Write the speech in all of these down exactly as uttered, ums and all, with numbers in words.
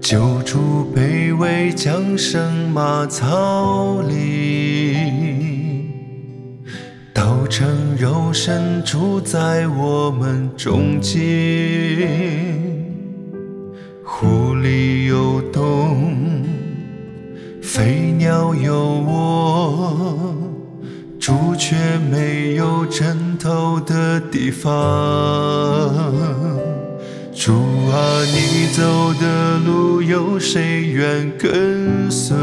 救助卑微降生马槽里，道成肉身住在我们中间，狐狸有洞，飞鸟有窝，猪却没有枕头的地方。主啊，你走的路有谁愿跟随？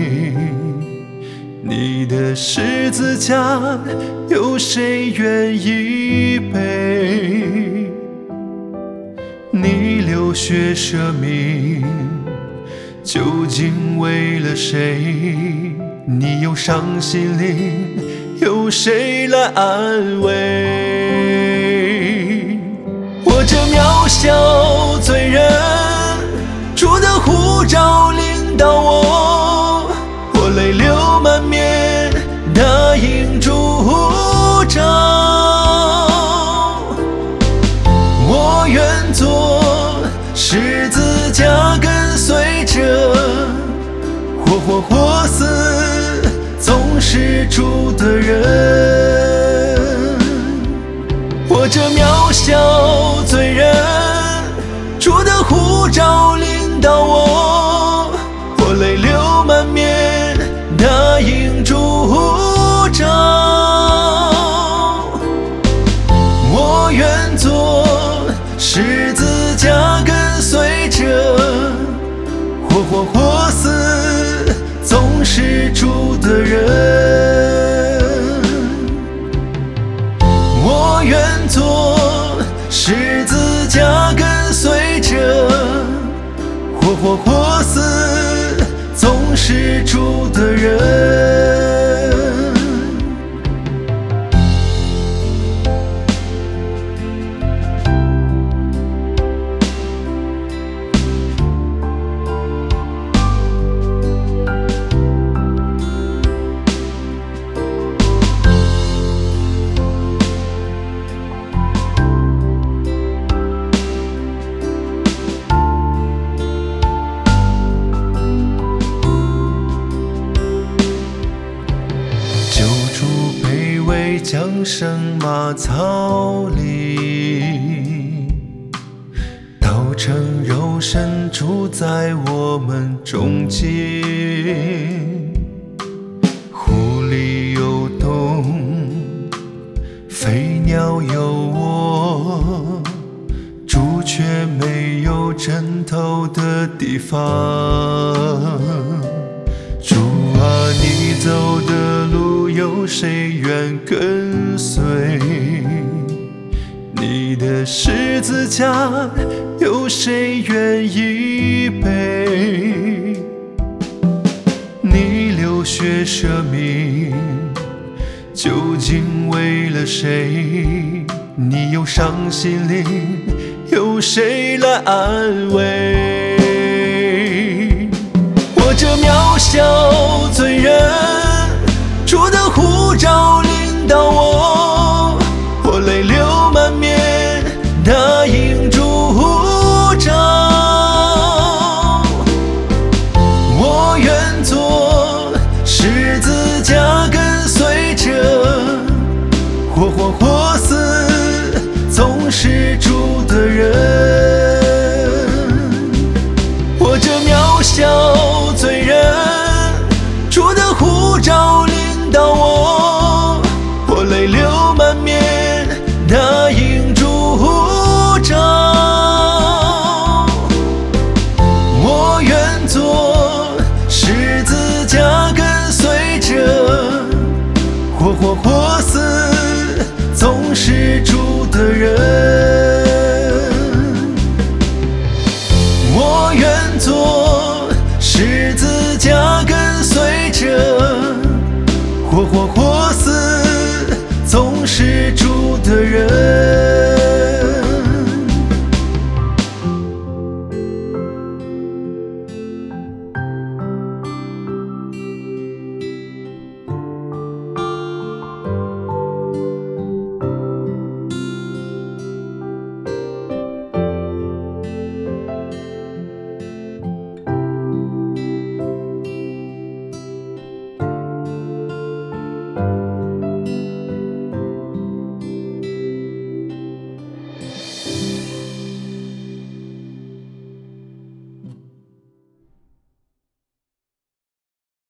你的十字架有谁愿意背？你流血舍命，究竟为了谁？你有伤心灵，有谁来安慰？我这渺小罪人，主的呼召领导我，我泪流满面，答应主呼召。我愿做十字架跟随者，活活活死总是主的人。我这渺小罪人，主的呼召领导我，我泪流满面，答应主呼召。我愿做十字架跟随者，活活活死总是主的人。我愿做十字架跟随者，活活活死总是主的人。降生马槽里，道成肉身住在我们中间，狐狸有洞，飞鸟有窝，猪却没有枕头的地方。主啊，你走的路有谁愿跟随？你的十字架有谁愿意背？你流血舍命，究竟为了谁？你有伤心灵，有谁来安慰？我这渺小罪人，主的呼召领导我，我泪流满面，答应主呼召。我愿做十字架跟随者，活活活死总是主的人。我这渺小罪人，主的呼召领导我，我泪流满面，答应主呼召。我愿做十字架跟随者，活活活死总是主的人。我愿做十字架跟随者，活活活死总是主的人。